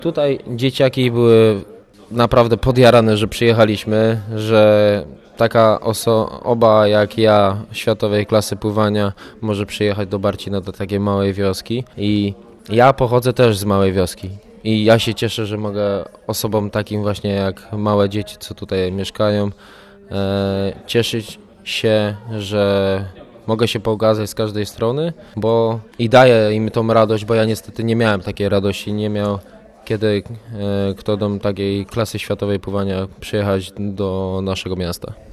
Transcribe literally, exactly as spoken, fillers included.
Tutaj dzieciaki były naprawdę podjarane, że przyjechaliśmy, że taka osoba jak ja, światowej klasy pływania, może przyjechać do Barcina, do takiej małej wioski. I ja pochodzę też z małej wioski. I ja się cieszę, że mogę osobom takim właśnie jak małe dzieci, co tutaj mieszkają, e, cieszyć się, że mogę się pokazać z każdej strony, bo i daję im tą radość, bo ja niestety nie miałem takiej radości, nie miał kiedy e, kto do takiej klasy światowej pływania przyjechać do naszego miasta.